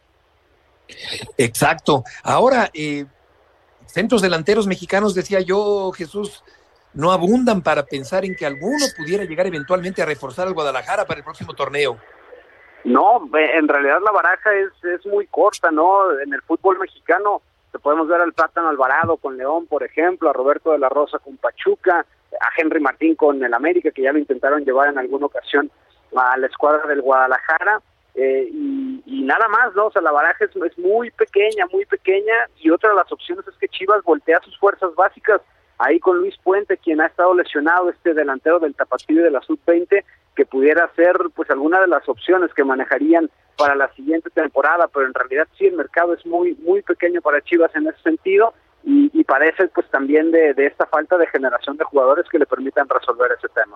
Exacto. Ahora, eh, centros delanteros mexicanos, decía yo, Jesús, no abundan para pensar en que alguno pudiera llegar eventualmente a reforzar al Guadalajara para el próximo torneo. No, en realidad la baraja es, es muy corta, ¿no? En el fútbol mexicano te podemos ver al Plátano Alvarado con León, por ejemplo, a Roberto de la Rosa con Pachuca, a Henry Martín con el América, que ya lo intentaron llevar en alguna ocasión a la escuadra del Guadalajara, eh, y, y nada más, ¿no? O sea, la baraja es, es muy pequeña, muy pequeña, y otra de las opciones es que Chivas voltea sus fuerzas básicas, ahí con Luis Puente, quien ha estado lesionado, este delantero del Tapatío de la sub veinte, que pudiera ser pues alguna de las opciones que manejarían para la siguiente temporada, pero en realidad sí, el mercado es muy muy pequeño para Chivas en ese sentido, y, y parece pues también de, de esta falta de generación de jugadores que le permitan resolver ese tema.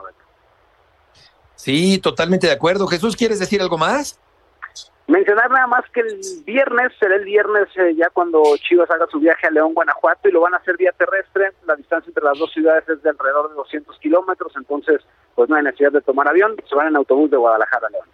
Sí, totalmente de acuerdo. Jesús, ¿quieres decir algo más? Mencionar nada más que el viernes, será el viernes eh, ya cuando Chivas haga su viaje a León, Guanajuato, y lo van a hacer vía terrestre. La distancia entre las dos ciudades es de alrededor de doscientos kilómetros, entonces pues no hay necesidad de tomar avión, se van en autobús de Guadalajara a León.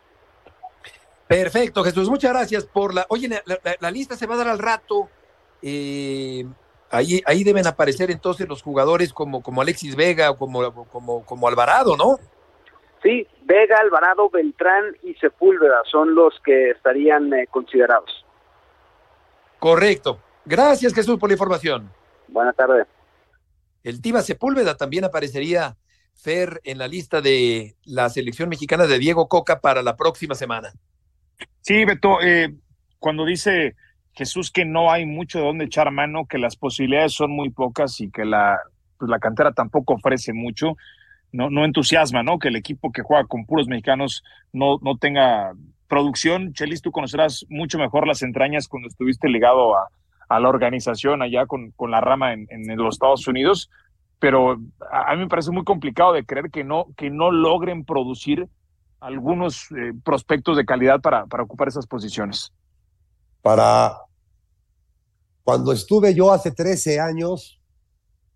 Perfecto, Jesús, muchas gracias por la... Oye, la, la, la lista se va a dar al rato, eh, ahí, ahí deben aparecer entonces los jugadores como, como Alexis Vega o como, como, como Alvarado, ¿no? Sí, Vega, Alvarado, Beltrán y Sepúlveda son los que estarían eh, considerados. Correcto. Gracias, Jesús, por la información. Buenas tardes. El Tiva Sepúlveda también aparecería, Fer, en la lista de la selección mexicana de Diego Coca para la próxima semana. Sí, Beto, eh, cuando dice Jesús que no hay mucho de dónde echar mano, que las posibilidades son muy pocas y que la, pues la cantera tampoco ofrece mucho, no, no entusiasma, ¿no? Que el equipo que juega con puros mexicanos no, no tenga producción. Chelis, tú conocerás mucho mejor las entrañas cuando estuviste ligado a, a la organización allá con, con la rama en, en los Estados Unidos, pero a, a mí me parece muy complicado de creer que no, que no logren producir algunos eh, prospectos de calidad para, para ocupar esas posiciones. Para cuando estuve yo hace trece años,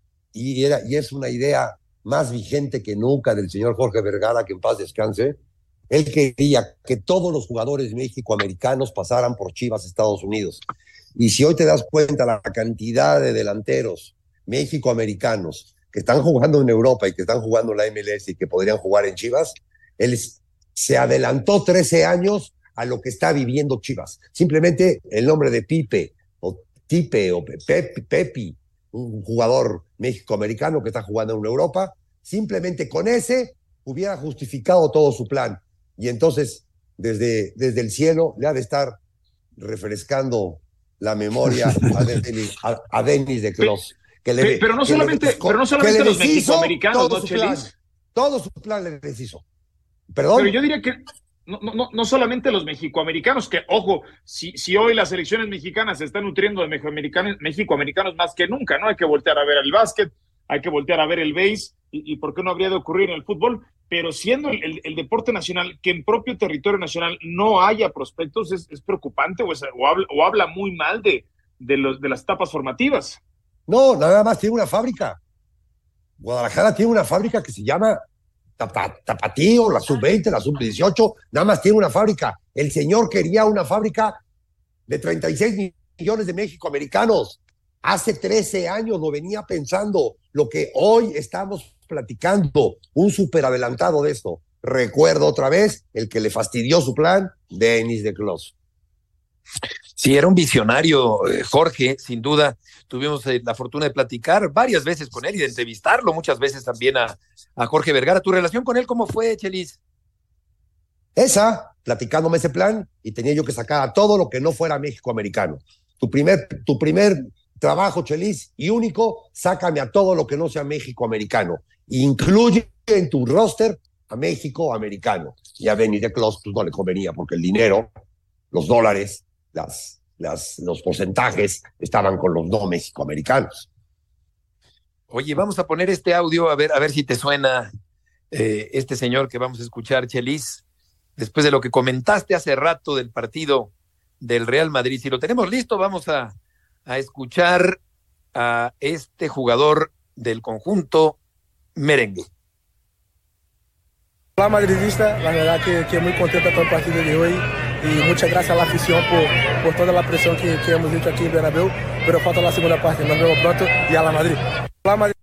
y, era, y es una idea más vigente que nunca del señor Jorge Vergara, que en paz descanse, Él quería que todos los jugadores mexicoamericanos pasaran por Chivas Estados Unidos. Y si hoy te das cuenta la cantidad de delanteros mexicoamericanos que están jugando en Europa y que están jugando en la M L S y que podrían jugar en Chivas, él se adelantó trece años a lo que está viviendo Chivas. Simplemente el nombre de Pipe o Tipe o Pepi, Pepi, un jugador mexicoamericano que está jugando en Europa, simplemente con ese hubiera justificado todo su plan. Y entonces, desde, desde el cielo, le ha de estar refrescando la memoria a Denis, a, a Denis de Clos. Que le, pero, no que solamente, le, pero no solamente los mexicoamericanos, todo ¿no, su Chelis? plan, todo su plan le deshizo. Perdón. Pero yo diría que no, no, no solamente los mexicoamericanos, que, ojo, si, si hoy las selecciones mexicanas se están nutriendo de mexicoamericanos, mexicoamericanos más que nunca, ¿no? Hay que voltear a ver el básquet, hay que voltear a ver el béis, y, y por qué no habría de ocurrir en el fútbol, pero siendo el, el, el deporte nacional, que en propio territorio nacional no haya prospectos, es, es preocupante, o, es, o, habla, o habla muy mal de, de, los, de las etapas formativas. No, nada más tiene una fábrica. Guadalajara tiene una fábrica que se llama Tapatío, la sub veinte, la sub dieciocho, nada más tiene una fábrica. El señor quería una fábrica de treinta y seis millones de mexicoamericanos. Hace trece años lo venía pensando, lo que hoy estamos platicando, un súper adelantado de esto. Recuerdo otra vez el que le fastidió su plan, Denis de Clos. Sí, era un visionario, eh, Jorge, sin duda. Tuvimos eh, la fortuna de platicar varias veces con él y de entrevistarlo muchas veces también a, a Jorge Vergara. ¿Tu relación con él cómo fue, Chelis? Esa, platicándome ese plan, y tenía yo que sacar a todo lo que no fuera mexicoamericano. Tu primer, tu primer trabajo, Chelis, y único, sácame a todo lo que no sea mexicoamericano. Incluye en tu roster a mexicoamericano. Y a Denis de Clos pues, no le convenía, porque el dinero, los dólares, Las, las, los porcentajes estaban con los no mexicoamericanos. Oye, vamos a poner este audio a ver, a ver si te suena eh, este señor que vamos a escuchar, Chelis, después de lo que comentaste hace rato del partido del Real Madrid. Si lo tenemos listo, vamos a, a escuchar a este jugador del conjunto merengue. Hola madridista, la verdad que, que muy contento con el partido de hoy. Y muchas gracias a la afición por, por toda la presión que, que hemos hecho aquí en Bernabéu, pero falta la segunda parte. Nos vemos pronto y a la Madrid. La Madrid.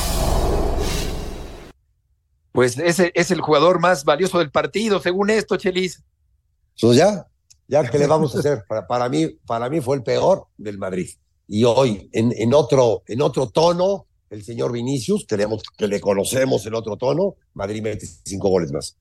Pues ese es el jugador más valioso del partido, según esto, Chelis. Pues ya, ya que le vamos a hacer. Para, para, mí, para mí fue el peor del Madrid. Y hoy, en, en, otro, en otro tono, el señor Vinicius, que le, que le conocemos en otro tono, Madrid mete cinco goles más.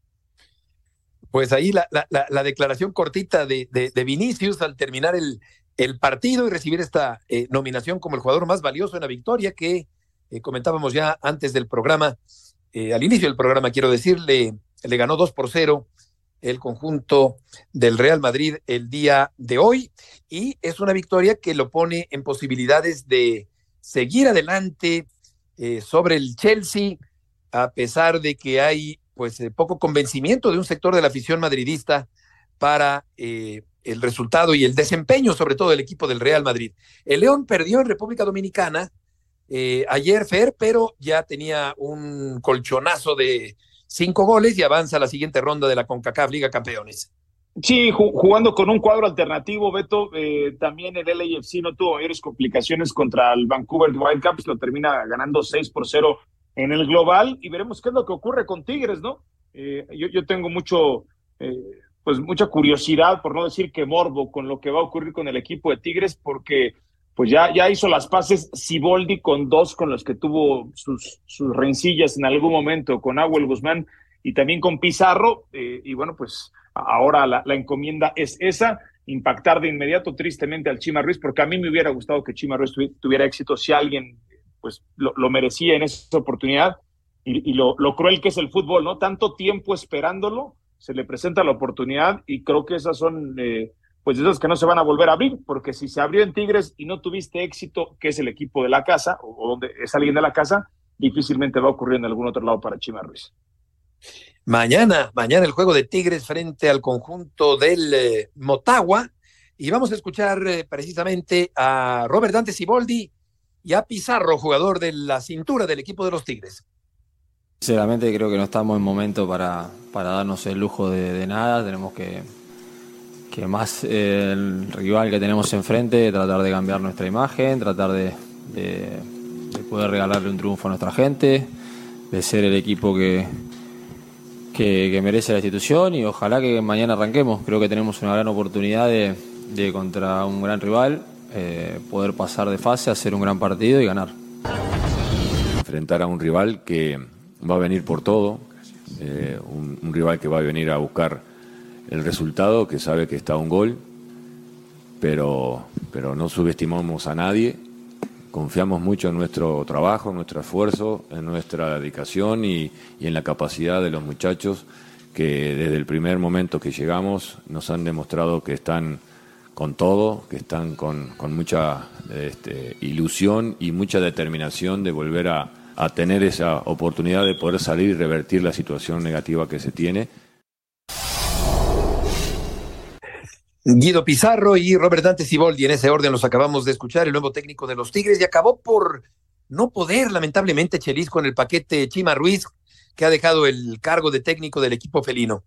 Pues ahí la, la, la declaración cortita de, de, de Vinicius al terminar el, el partido y recibir esta eh, nominación como el jugador más valioso en la victoria que eh, comentábamos ya antes del programa, eh, al inicio del programa quiero decir, le, le ganó dos por cero el conjunto del Real Madrid el día de hoy y es una victoria que lo pone en posibilidades de seguir adelante eh, sobre el Chelsea, a pesar de que hay pues eh, poco convencimiento de un sector de la afición madridista para eh, el resultado y el desempeño, sobre todo del equipo del Real Madrid. El León perdió en República Dominicana eh, ayer, Fer, pero ya tenía un colchonazo de cinco goles y avanza a la siguiente ronda de la CONCACAF Liga Campeones. Sí, jugando con un cuadro alternativo, Beto, eh, también el L A F C no tuvo mayores complicaciones contra el Vancouver Whitecaps, lo termina ganando seis por cero en el global, y veremos qué es lo que ocurre con Tigres, ¿no? Eh, yo, yo tengo mucho, eh, pues mucha curiosidad, por no decir que morbo, con lo que va a ocurrir con el equipo de Tigres, porque pues ya, ya hizo las paces Siboldi con dos con los que tuvo sus, sus rencillas en algún momento, con Nahuel Guzmán y también con Pizarro, eh, y bueno, pues ahora la, la encomienda es esa, impactar de inmediato tristemente al Chima Ruiz, porque a mí me hubiera gustado que Chima Ruiz tuviera éxito si alguien pues lo, lo merecía en esa oportunidad, y, y lo, lo cruel que es el fútbol, ¿no? Tanto tiempo esperándolo, se le presenta la oportunidad, y creo que esas son, eh, pues esas que no se van a volver a abrir, porque si se abrió en Tigres y no tuviste éxito, que es el equipo de la casa, o, o donde es alguien de la casa, difícilmente va a ocurrir en algún otro lado para Chima Ruiz. Mañana, mañana el juego de Tigres frente al conjunto del eh, Motagua, y vamos a escuchar eh, precisamente a Robert Dante Siboldi y a Pizarro, jugador de la cintura del equipo de los Tigres. Sinceramente creo que no estamos en momento para, para darnos el lujo de, de nada. Tenemos que, que más eh, el rival que tenemos enfrente, tratar de cambiar nuestra imagen, tratar de, de, de poder regalarle un triunfo a nuestra gente, de ser el equipo que, que, que merece la institución, y ojalá que mañana arranquemos. Creo que tenemos una gran oportunidad de, de contra un gran rival, eh, poder pasar de fase, hacer un gran partido y ganar. Enfrentar a un rival que va a venir por todo, eh, un, un rival que va a venir a buscar el resultado, que sabe que está a un gol, pero, pero no subestimamos a nadie, confiamos mucho en nuestro trabajo, en nuestro esfuerzo, en nuestra dedicación y, y en la capacidad de los muchachos que desde el primer momento que llegamos nos han demostrado que están con todo, que están con, con mucha este, ilusión y mucha determinación de volver a a tener esa oportunidad de poder salir y revertir la situación negativa que se tiene. Guido Pizarro y Robert Dante Siboldi, en ese orden los acabamos de escuchar, el nuevo técnico de los Tigres, y acabó por no poder, lamentablemente, Chelis, con el paquete Chima Ruiz, que ha dejado el cargo de técnico del equipo felino.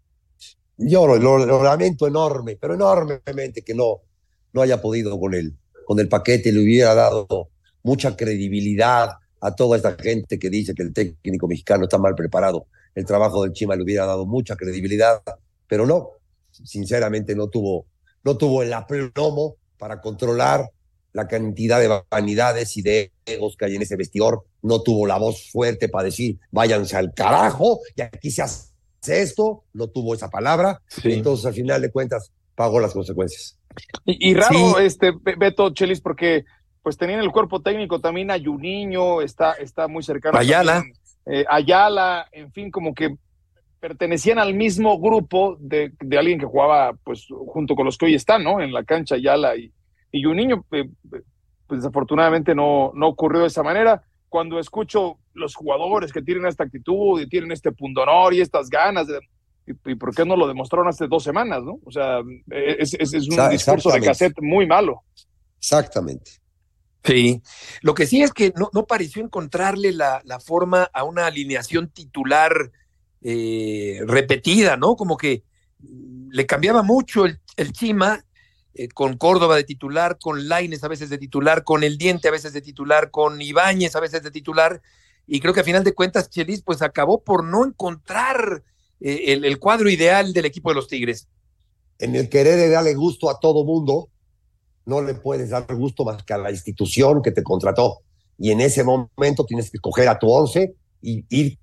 Yo lo, lo, lo lamento enorme, pero enormemente que no, no haya podido con el, con el paquete, le hubiera dado mucha credibilidad a toda esta gente que dice que el técnico mexicano está mal preparado. El trabajo del Chima le hubiera dado mucha credibilidad, pero no, sinceramente no tuvo, no tuvo el aplomo para controlar la cantidad de vanidades y de egos que hay en ese vestidor, no tuvo la voz fuerte para decir, váyanse al carajo, y aquí se hace esto, no tuvo esa palabra, sí. Entonces al final de cuentas pagó las consecuencias. Y, y raro, sí. este Beto, Chelis, porque pues tenían el cuerpo técnico también a Juninho, está, está muy cercano. Ayala. También, eh, Ayala, en fin, como que pertenecían al mismo grupo de, de alguien que jugaba pues junto con los que hoy están, ¿no? En la cancha, Ayala y, y Juninho, eh, pues desafortunadamente no, no ocurrió de esa manera. Cuando escucho los jugadores que tienen esta actitud y tienen este pundonor y estas ganas, de, y, y por qué no lo demostraron hace dos semanas, ¿no? O sea, es, es, es un discurso de cassette muy malo. Exactamente. Sí, lo que sí es que no, no pareció encontrarle la, la forma a una alineación titular eh, repetida, ¿no? Como que le cambiaba mucho el, el Chima, eh, con Córdoba de titular, con Lainez a veces de titular, con El Diente a veces de titular, con Ibáñez a veces de titular, y creo que a final de cuentas Chelis pues acabó por no encontrar eh, el, el cuadro ideal del equipo de los Tigres. En el querer de darle gusto a todo mundo, no le puedes dar gusto más que a la institución que te contrató. Y en ese momento tienes que coger a tu once y ir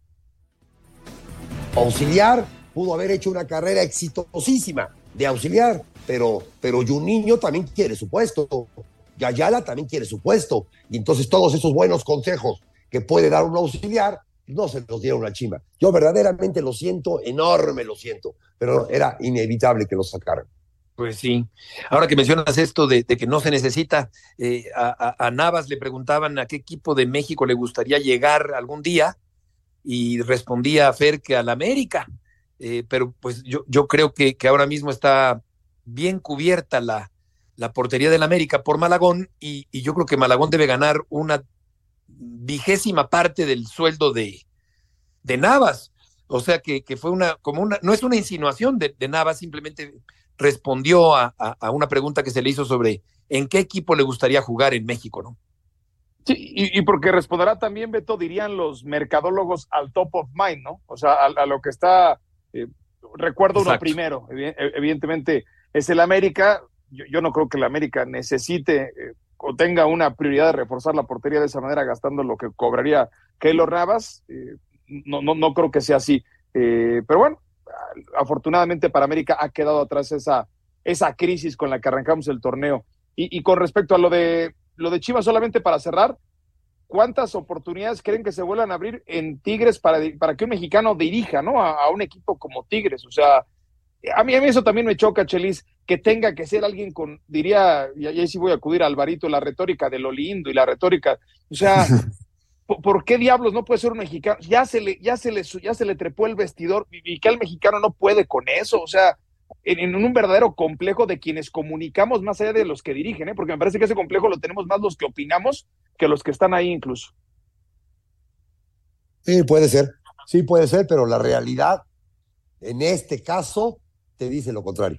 auxiliar. Pudo haber hecho una carrera exitosísima de auxiliar, pero, pero Juninho también quiere su puesto. Y Ayala también quiere su puesto. Y entonces todos esos buenos consejos que puede dar un auxiliar, no se los dieron a Chima. Yo verdaderamente lo siento, enorme lo siento, pero era inevitable que lo sacaran. Pues sí. Ahora que mencionas esto de, de que no se necesita, eh, a, a, a Navas le preguntaban a qué equipo de México le gustaría llegar algún día y respondía a Fer que al América, eh, pero pues yo, yo creo que, que ahora mismo está bien cubierta la, la portería del América por Malagón y, y yo creo que Malagón debe ganar una vigésima parte del sueldo de, de Navas. O sea que, que fue una, como una, no es una insinuación de, de Navas, simplemente respondió a, a, a una pregunta que se le hizo sobre en qué equipo le gustaría jugar en México, ¿no? Sí, y, y porque responderá también, Beto, dirían los mercadólogos al top of mind, ¿no? O sea, a, a lo que está, eh, recuerdo uno primero, evidentemente es el América. Yo, yo no creo que el América necesite eh, o tenga una prioridad de reforzar la portería de esa manera gastando lo que cobraría Keylor Navas. Eh, no, no, no creo que sea así, eh, pero bueno, afortunadamente para América ha quedado atrás esa, esa crisis con la que arrancamos el torneo. Y, y con respecto a lo de lo de Chivas, solamente para cerrar, ¿cuántas oportunidades creen que se vuelvan a abrir en Tigres para, para que un mexicano dirija, ¿no? a, a un equipo como Tigres? O sea, a mí, a mí eso también me choca, Chelis, que tenga que ser alguien con, diría, y ahí sí voy a acudir a Alvarito, la retórica de lo lindo y la retórica, o sea, ¿por, ¿por qué diablos no puede ser un mexicano? Ya se le, ya se le, ya se le trepó el vestidor y, y que el mexicano no puede con eso, o sea, en, en un verdadero complejo de quienes comunicamos más allá de los que dirigen, ¿eh? Porque me parece que ese complejo lo tenemos más los que opinamos que los que están ahí incluso. Sí, puede ser, sí puede ser, pero la realidad en este caso te dice lo contrario.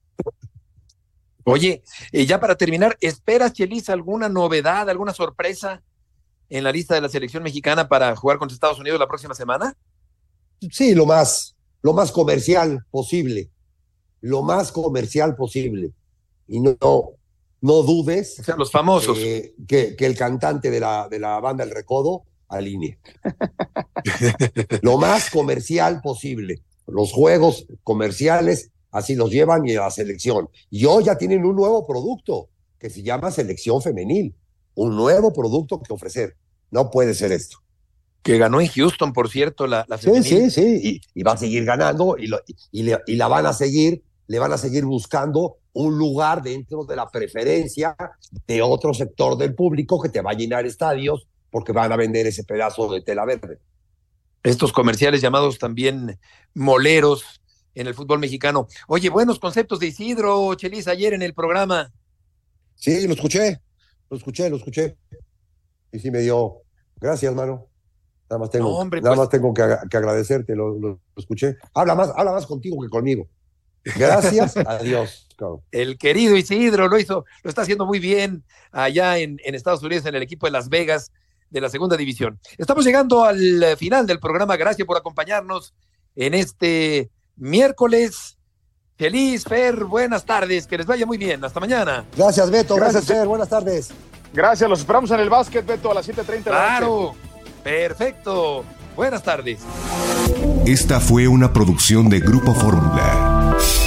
Oye, eh, ya para terminar, ¿esperas, Chelis, alguna novedad, alguna sorpresa en la lista de la selección mexicana para jugar contra Estados Unidos la próxima semana? Sí, lo más, lo más comercial posible, lo más comercial posible. Y no, no dudes. O sea, los famosos. Que, que, que el cantante de la, de la banda El Recodo alinee. Lo más comercial posible. Los juegos comerciales así los llevan y a la selección. Y hoy ya tienen un nuevo producto que se llama Selección Femenil. Un nuevo producto que ofrecer. No puede ser esto. Que ganó en Houston, por cierto, la, la Sí, femenil. sí, sí. Y, y va a seguir ganando y, lo, y, le, y la van a seguir, le van a seguir buscando un lugar dentro de la preferencia de otro sector del público que te va a llenar estadios porque van a vender ese pedazo de tela verde. Estos comerciales llamados también moleros en el fútbol mexicano. Oye, buenos conceptos de Isidro, Chelis, ayer en el programa. Sí, lo escuché, lo escuché, lo escuché. Y sí me dio, gracias, mano. Nada más tengo, No, hombre, nada pues... más tengo que, que agradecerte, lo, lo, lo escuché. Habla más, habla más contigo que conmigo. Gracias a Dios, cabrón. El querido Isidro lo hizo, lo está haciendo muy bien allá en, en Estados Unidos, en el equipo de Las Vegas de la segunda división. Estamos llegando al final del programa. Gracias por acompañarnos en este miércoles. Feliz, Fer, buenas tardes, que les vaya muy bien. Hasta mañana. Gracias, Beto. Gracias, Gracias, Fer. Buenas tardes. Gracias, los esperamos en el básquet, Beto, a las siete treinta de la noche. Claro, perfecto. Buenas tardes. Esta fue una producción de Grupo Fórmula.